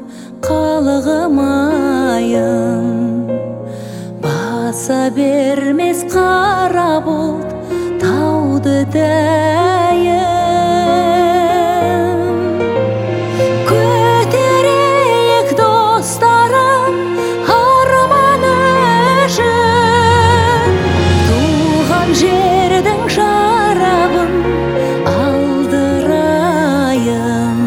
қалығымайын. Баса бермес қара бұлт тауды дәйім. Көтерейік достарым арман үшін, туған жердің шарабын алдырайын.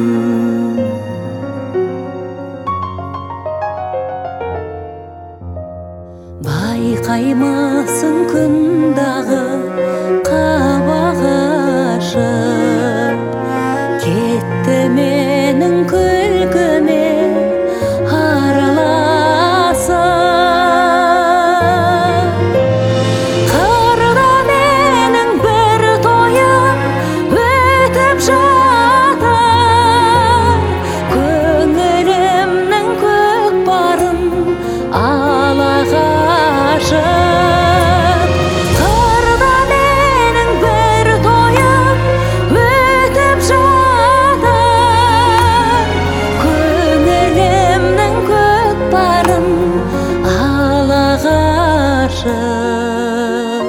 Байқаймысың күн дағы қабақ ашып, кетті менің күлкіме араласып. Қырда менің бір тойым өтіп жатыр, көңілімнің көкпарын ала қашып. Қырда менің бір тойым өтіп жатыр, көңілімнің көкпарын ала қашып.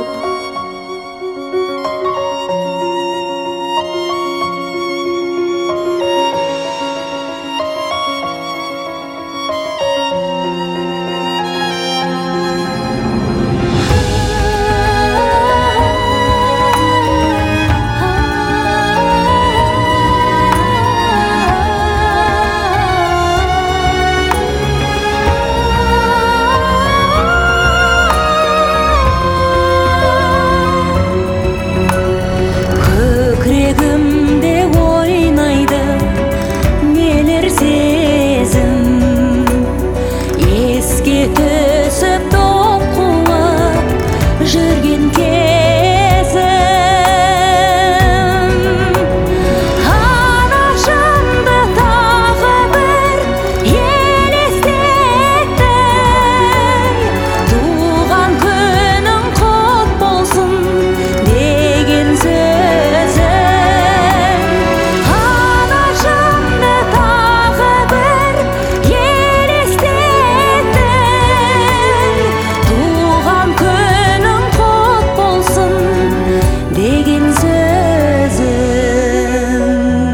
Көкірегімде ойнайды нелер сезім, еске түсіп топ қуып жүрген кезім. Анашымды тағы бір елестеттім, туған күнің құт болсын деген сөзім. Анашымды тағы бір елестеттім, туған күнің құт болсын деген сөзім.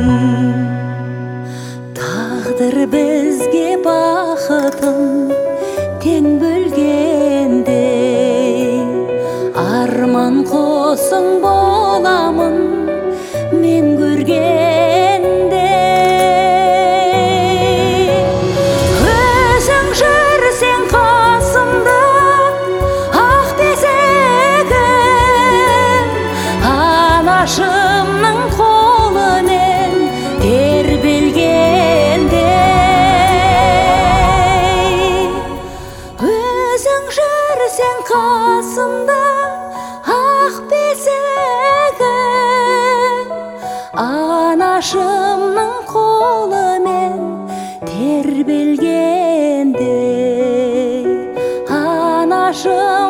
Тағдыр бізге бақытын тең бөлгендей, арман қосың боламын мен көргендей. Өзің жүрсең қасымда ақ бесігім, анашымның қолымен тербелгендей. Өзің жүрсең қасымда ақ бесігім, анашымның қолымен тербелгендей. Анашым